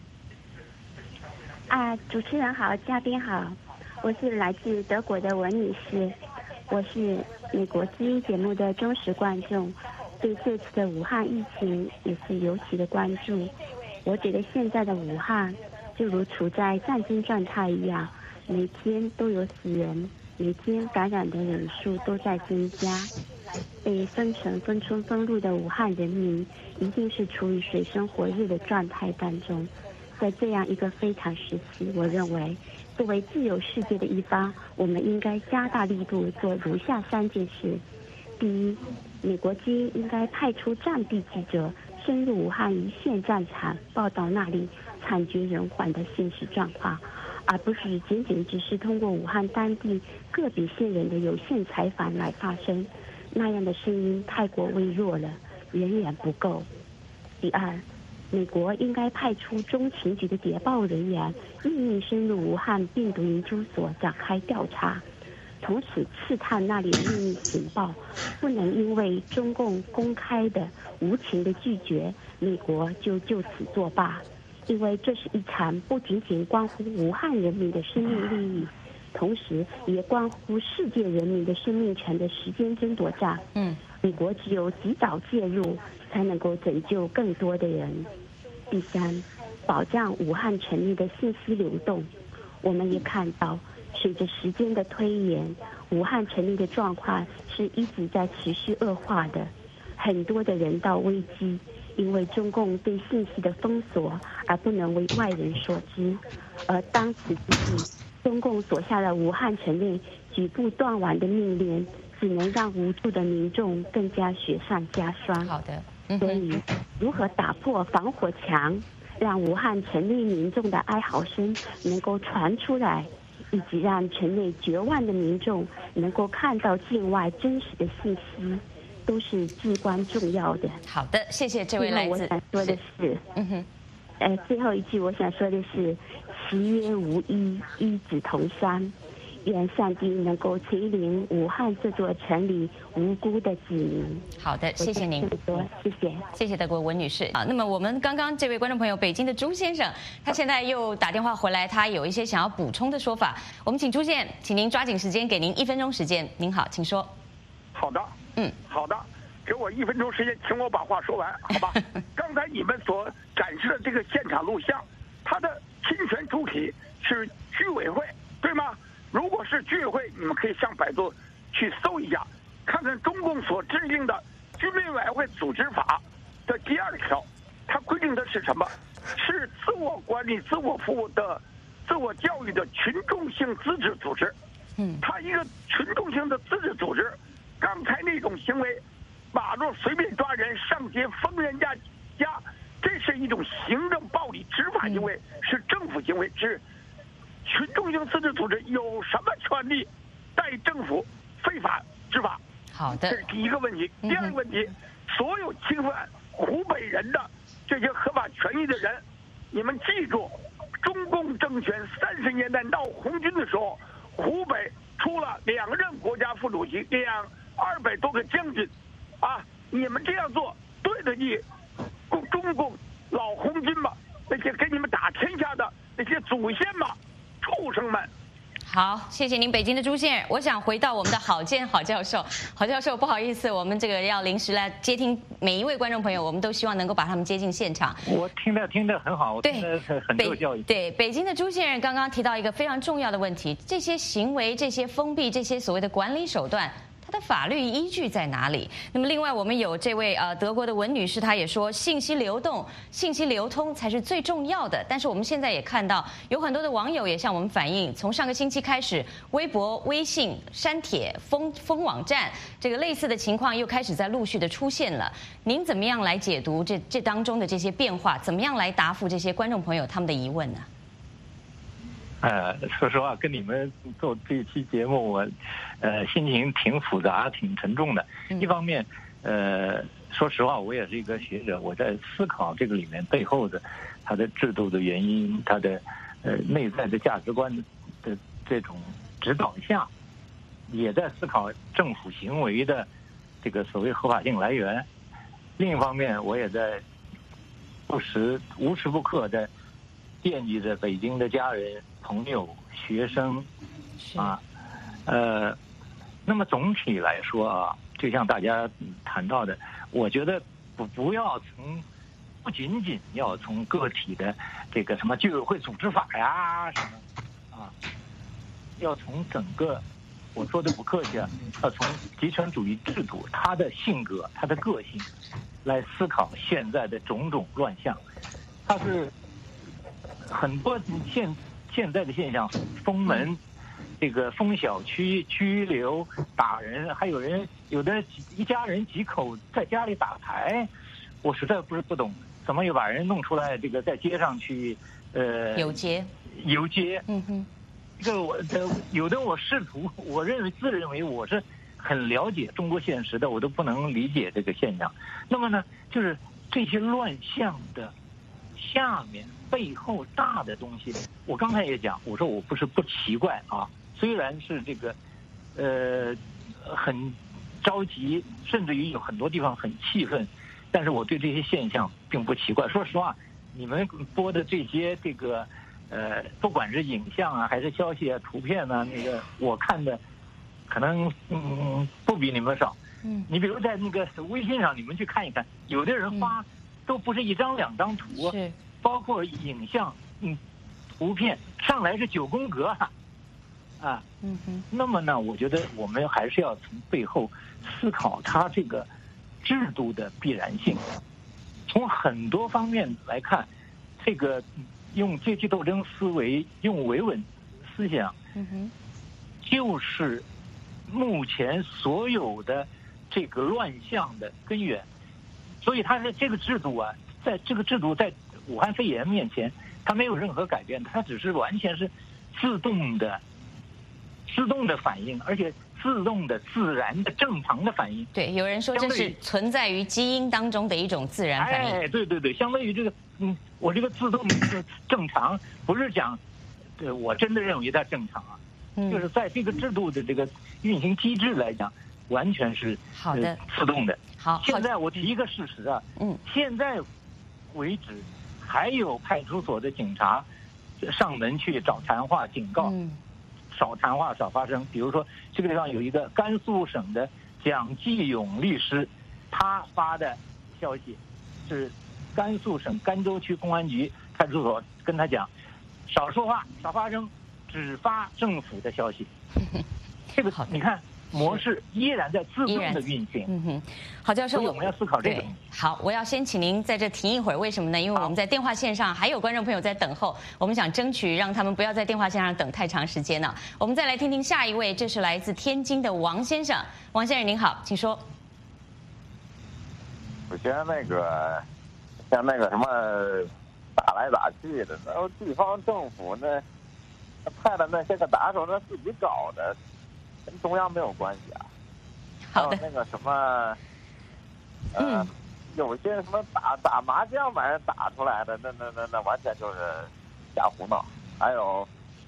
主持人好，嘉宾好，我是来自德国的文女士，我是美国之音节目的忠实观众，对这次的武汉疫情也是尤其的关注。我觉得现在的武汉就如处在战争状态一样，每天都有死人，每天感染的人数都在增加。被封城、封村、封路的武汉人民一定是处于水深火热的状态当中。在这样一个非常时期，我认为作为自由世界的一方，我们应该加大力度做如下3件事。第一，美国之音应该派出战地记者深入武汉一线战场，报道那里惨绝人寰的现实状况，而不是仅只是通过武汉当地个别线人的有限采访来发声，那样的声音太过微弱了，远远不够。第二，美国应该派出中情局的谍报人员秘密深入武汉病毒研究所展开调查，同时刺探那里的秘密情报，不能因为中共公开的无情的拒绝，美国就此作罢。因为这是一场不仅仅关乎武汉人民的生命利益，同时也关乎世界人民的生命权的时间争夺战。美国只有及早介入，才能够拯救更多的人。第三，保障武汉城内的信息流动。我们也看到，随着时间的推延，武汉城内的状况是一直在持续恶化的，很多的人道危机因为中共对信息的封锁而不能为外人所知，而当此之际，中共所下的武汉城内举步断网的命令，只能让无助的民众更加雪上加霜。 好的。 所以，如何打破防火墙，让武汉城内民众的哀嚎声能够传出来，以及让城内绝望的民众能够看到境外真实的信息，都是至关重要的。 好的，谢谢这位来自。 我想说的是，最后一句我想说的是，其曰无医，医子同山。愿上帝能够垂怜武汉这座城里无辜的子民。 好的，谢谢您， 谢谢， 谢谢德国文女士啊。那么我们刚刚这位观众朋友，北京的朱先生，他现在又打电话回来，他有一些想要补充的说法。我们请朱先，请您抓紧时间，给您1分钟时间。您好，请说。 好的，好的，给我1分钟时间，请我把话说完，好吧？刚才你们所展示的这个现场录像，它的侵权主体是居委会，对吗？如果是居委会，你们可以上百度去搜一下，看看中共所制定的《居民委员会组织法》的第2条，它规定的是什么？是自我管理、自我服务的、自我教育的群众性自治组织。它一个群众性的自治组织，刚才那种行为，马路随便抓人、上街封人家家，这是一种行政暴力执法行为，是政府行为，是群众性自治组织有什么权利代政府非法执法？ 好的， 这是第一个问题。第二个问题，所有侵犯湖北人的这些合法权益的人，你们记住，中共政权30年代闹红军的时候，湖北出了2任国家副主席，200多个将军，啊，你们这样做对得起中共老红军吗？那些给你们打天下的那些祖先吗？畜生们！ 好，谢谢您，北京的朱先生。我想回到我们的郝建郝教授。郝教授，不好意思，我们这个要临时来接听每一位观众朋友，我们都希望能够把他们接进现场。 我听得很好，我听得很受教育。 对，北京的朱先生刚刚提到一个非常重要的问题：这些行为、这些封闭、这些所谓的管理手段，它的法律依据在哪里？那么，另外我们有这位德国的文女士，她也说，信息流动、信息流通才是最重要的。但是我们现在也看到，有很多的网友也向我们反映，从上个星期开始，微博、微信删帖、封网站，这个类似的情况又开始在陆续的出现了。您怎么样来解读这当中的这些变化？怎么样来答复这些观众朋友他们的疑问呢？ 说实话，跟你们做这一期节目，我心情挺复杂、挺沉重的。一方面，说实话，我也是一个学者，我在思考这个里面背后的它的制度的原因，它的内在的价值观的这种指导下，也在思考政府行为的这个所谓合法性来源。另一方面，我也在无时不刻的惦记着北京的家人、朋友、学生，那么总体来说啊，就像大家谈到的，我觉得不仅仅要从个体的这个什么居委会组织法呀什么啊，要从整个，我说的不客气啊，要从集权主义制度它的性格、它的个性来思考现在的种种乱象，它是很多现在的现象，封门，这个封小区、拘留、打人，还有的一家人几口在家里打牌，我实在不懂，怎么又把人弄出来，这个在街上去游街， 这个有的我试图，自认为我是很了解中国现实的，我都不能理解这个现象。那么呢，就是这些乱象的下面背后大的东西，我刚才也讲，我说我不奇怪啊，虽然是这个很着急，甚至于有很多地方很气愤，但是我对这些现象并不奇怪。说实话，你们播的这些这个不管是影像啊，还是消息啊、图片啊，那个我看的可能不比你们少。你比如在那个微信上，你们去看一看，有的人发都不是1张2张图，包括影像、图片上来是9宫格啊。那么呢，我觉得我们还是要从背后思考它这个制度的必然性。从很多方面来看，这个用阶级斗争思维、用维稳思想，就是目前所有的这个乱象的根源。所以它是这个制度啊，在武汉肺炎面前，它没有任何改变，它只是完全是自动的反应，而且自动的、自然的、正常的反应。 对，有人说这是存在于基因当中的一种自然反应。 对，相当于这个，我这个自动的正常，不是讲，我真的认为它正常啊，就是在这个制度的这个运行机制来讲，完全是好的自动的。 好， 现在我提一个事实啊，现在为止还有派出所的警察上门去找谈话警告，少谈话少发声。比如说这个地方有一个甘肃省的蒋继勇律师，他发的消息是甘肃省甘州区公安局派出所跟他讲，少说话少发声，只发政府的消息。这个你看模式依然在自动的运行。 郝教授， 所以我们要思考这个。 好，我要先请您在这停一会儿，为什么呢？因为我们在电话线上还有观众朋友在等候，我们想争取让他们不要在电话线上等太长时间了。我们再来听听下一位，这是来自天津的王先生。王先生您好，请说。 首先那个像那个什么打来打去的，然后地方政府呢派的那些个打手，那自己搞的，跟中央没有关系啊。 好的。 还有那个什么，有些什么打麻将玩意儿打出来的，那完全就是瞎胡闹。还有，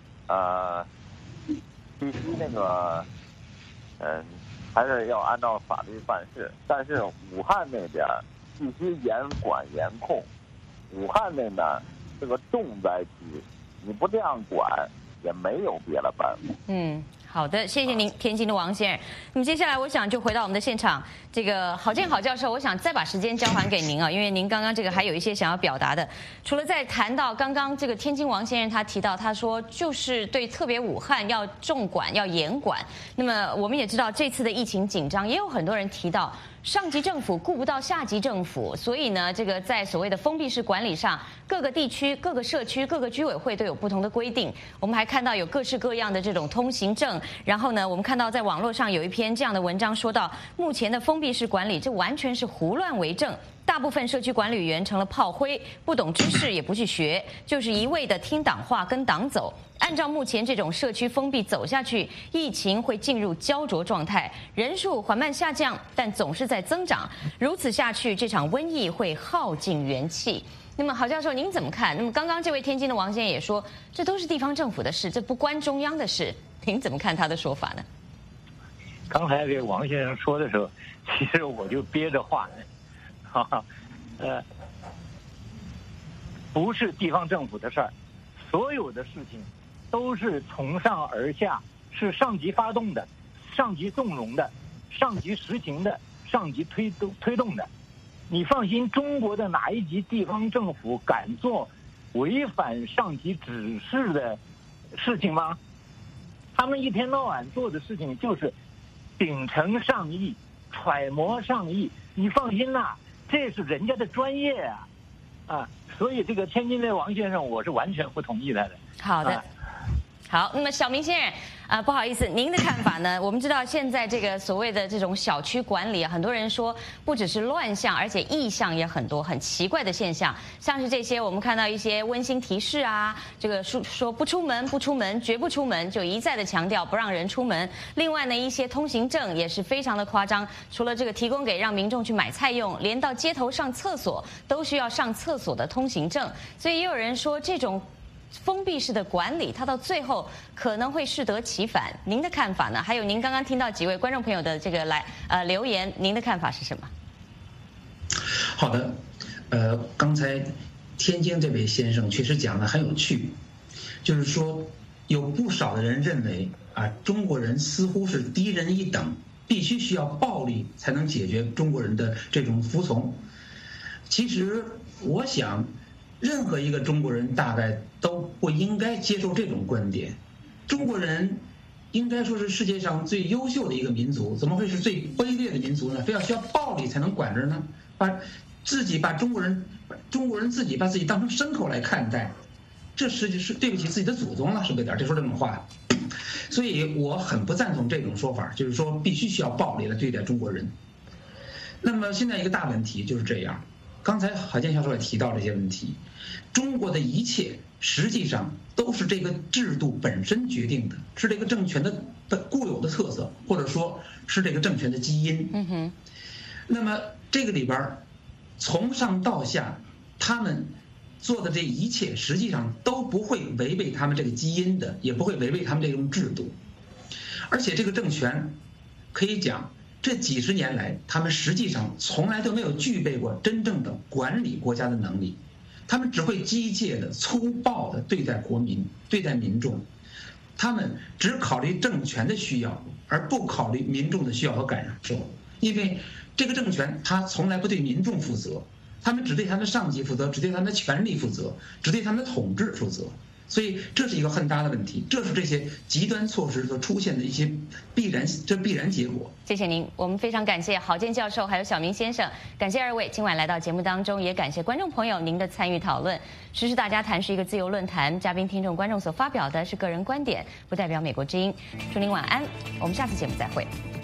必须那个，还是要按照法律办事。但是武汉那边必须严管严控。武汉那边这个重灾区，你不这样管，也没有别的办法。 好的，谢谢您，天津的王先生。那么接下来，我想就回到我们的现场，这个郝建好教授，我想再把时间交还给您啊，因为您刚刚这个还有一些想要表达的。除了在谈到刚刚这个天津王先生他提到，他说就是对特别武汉要重管要严管。那么我们也知道这次的疫情紧张，也有很多人提到上级政府顾不到下级政府，所以呢，这个在所谓的封闭式管理上，各个地区、各个社区、各个居委会都有不同的规定。我们还看到有各式各样的这种通行证。然后呢，我们看到在网络上有一篇这样的文章，说到目前的封闭式管理，这完全是胡乱为政。大部分社区管理员成了炮灰，不懂知识也不去学，就是一味的听党话跟党走。按照目前这种社区封闭走下去，疫情会进入焦灼状态，人数缓慢下降，但总是在增长。如此下去，这场瘟疫会耗尽元气。那么郝教授您怎么看？那么刚刚这位天津的王先生也说，这都是地方政府的事，这不关中央的事。您怎么看他的说法呢？ 刚才这个王先生说的时候，其实我就憋着话呢，不是地方政府的事儿，所有的事情都是从上而下，是上级发动的，上级纵容的，上级实行的，上级推动的。你放心，中国的哪一级地方政府敢做违反上级指示的事情吗？他们一天到晚做的事情就是秉承上意，揣摩上意。你放心啦，这是人家的专业啊！所以这个天津的王先生，我是完全不同意他的。 好的，好，那么小明先生。不好意思，您的看法呢？我们知道现在这个所谓的这种小区管理，很多人说不只是乱象，而且异象也很多，很奇怪的现象，像是这些我们看到一些温馨提示啊，这个说不出门，不出门，绝不出门，就一再的强调不让人出门。另外呢，一些通行证也是非常的夸张，除了这个提供给让民众去买菜用，连到街头上厕所都需要上厕所的通行证。所以也有人说这种封闭式的管理，它到最后可能会适得其反。您的看法呢？还有您刚刚听到几位观众朋友的这个留言，您的看法是什么？ 好的，刚才天津这位先生确实讲的很有趣，就是说有不少的人认为中国人似乎是低人一等，必须需要暴力才能解决中国人的这种服从。其实我想，任何一个中国人大概都不应该接受这种观点。中国人应该说是世界上最优秀的一个民族，怎么会是最卑劣的民族呢？非要需要暴力才能管着呢？把中国人自己把自己当成牲口来看待，这实际是对不起自己的祖宗了，是不是点？这说这种话，所以我很不赞同这种说法，就是说必须需要暴力来对待中国人。那么现在一个大问题就是这样。刚才郝建教授也提到这些问题，中国的一切实际上都是这个制度本身决定的，是这个政权的固有的特色，或者说是这个政权的基因。那么这个里边从上到下，他们做的这一切实际上都不会违背他们这个基因的，也不会违背他们这种制度。而且这个政权可以讲，这几十年来，他们实际上从来都没有具备过真正的管理国家的能力，他们只会机械的、粗暴的对待国民、对待民众，他们只考虑政权的需要，而不考虑民众的需要和感受。因为这个政权他从来不对民众负责，他们只对他们的上级负责，只对他们的权力负责，只对他们的统治负责。所以这是一个很大的问题，这是这些极端措施所出现的一些必然结果。 谢谢您，我们非常感谢郝建教授还有小明先生，感谢二位今晚来到节目当中，也感谢观众朋友您的参与讨论。时事大家谈是一个自由论坛，嘉宾、听众、观众所发表的是个人观点，不代表美国之音。祝您晚安，我们下次节目再会。